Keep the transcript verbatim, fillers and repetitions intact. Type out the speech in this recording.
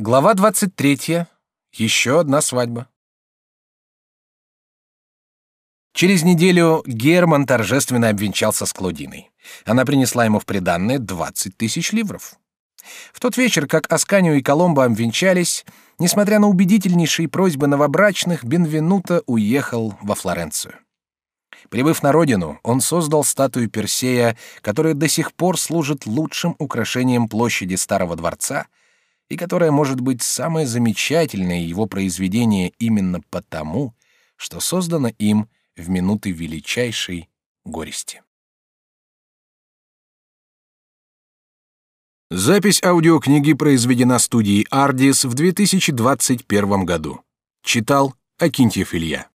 Глава двадцать третья. Еще одна свадьба. Через неделю Герман торжественно обвенчался с Клодиной. Она принесла ему в приданое двадцать тысяч ливров. В тот вечер, как Асканио и Коломбо обвенчались, несмотря на убедительнейшие просьбы новобрачных, Бенвенуто уехал во Флоренцию. Прибыв на родину, он создал статую Персея, которая до сих пор служит лучшим украшением площади Старого дворца и которая может быть самое замечательное его произведение именно потому, что создано им в минуты величайшей горести. Запись аудиокниги произведена студией Ardis в две тысячи двадцать первом году. Читал Акинтьев Илья.